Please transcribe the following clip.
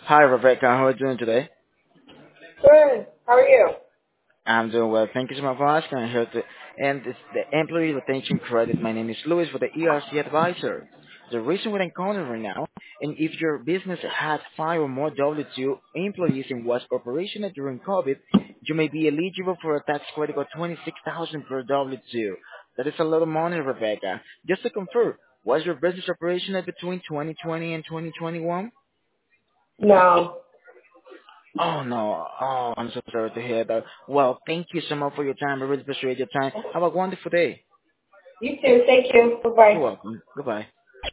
Hi, Rebecca. How are you doing today? Good. How are you? I'm doing well. Thank you so much for asking. I'm here to and it's the Employee Retention Credit. My name is Louis for the ERC Advisor. The reason we're calling right now, and if your business has five or more W-2 employees and was operational during COVID, you may be eligible for a tax credit of 26,000 per W-2. That is a lot of money, Rebecca. Just to confirm, was your business operational between 2020 and 2021? No. Oh no. Oh, I'm so sorry to hear that. Well, thank you so much for your time. I really appreciate your time. Have a wonderful day. You too. Thank you. Bye-bye. You're welcome. Goodbye.